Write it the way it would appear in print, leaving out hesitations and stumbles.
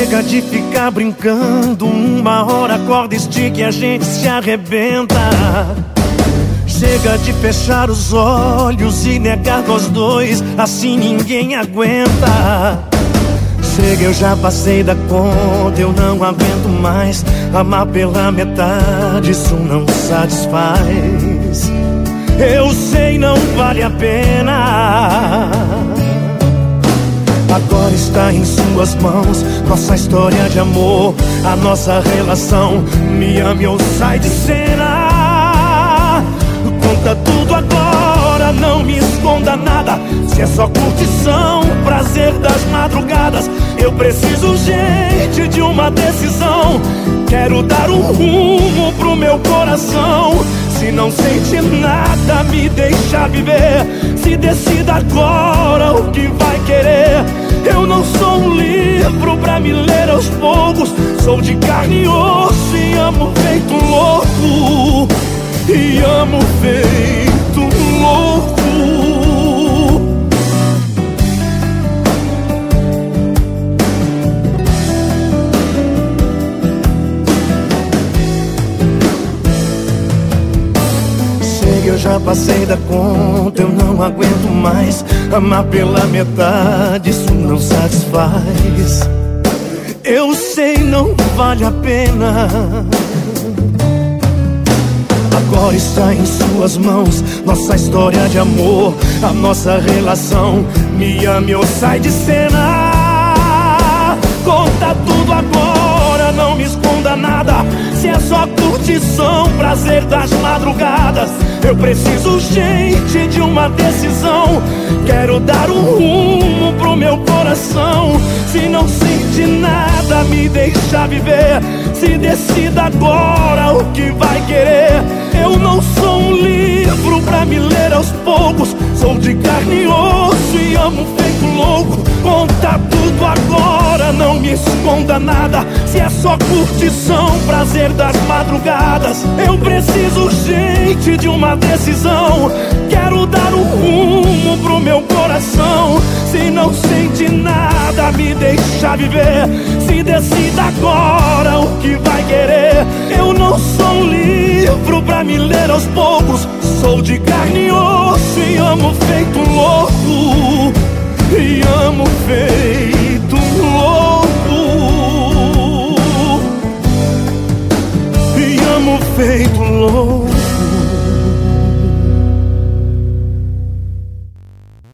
Chega de ficar brincando, uma hora acorda, estica e a gente se arrebenta. Chega de fechar os olhos e negar nós dois, assim ninguém aguenta. Chega, eu já passei da conta, eu não aguento mais amar pela metade, isso não satisfaz. Eu sei, não vale a pena. Agora está em suas mãos nossa história de amor, a nossa relação. Me ame ou sai de cena. Conta tudo agora, não me esconda nada. Se é só curtição, prazer das madrugadas. Eu preciso urgente de uma decisão. Quero dar um rumo pro meu coração. Se não sente nada, me deixa viver. Se decida agora o que vai querer. Eu não sou um livro pra me ler aos poucos. Sou de carne e osso e amo feito louco. E amo feito louco. Eu já passei da conta, eu não aguento mais amar pela metade, isso não satisfaz. Eu sei, não vale a pena. Agora está em suas mãos nossa história de amor, a nossa relação. Me ame ou sai de cena. Conta tudo agora, não me esconda nada. Se é só curtição, prazer das madrugadas. Eu preciso urgente de uma decisão. Quero dar um rumo pro meu coração. Se não sente nada, me deixa viver. Se decida agora o que vai querer. Eu não sou um livro pra me ler aos poucos. Sou de carne e osso e amo feito louco. Conta tudo agora, não me esconda nada. Se é só curtição, prazer das madrugadas. Eu preciso urgente de uma decisão. Quero dar um rumo pro meu coração. Se não sente nada, me deixa viver. Se decida agora o que vai querer. Eu não sou um livro pra me ler aos poucos. Sou de carne e osso e amo feito louco. E amo feito louco. E amo feito louco.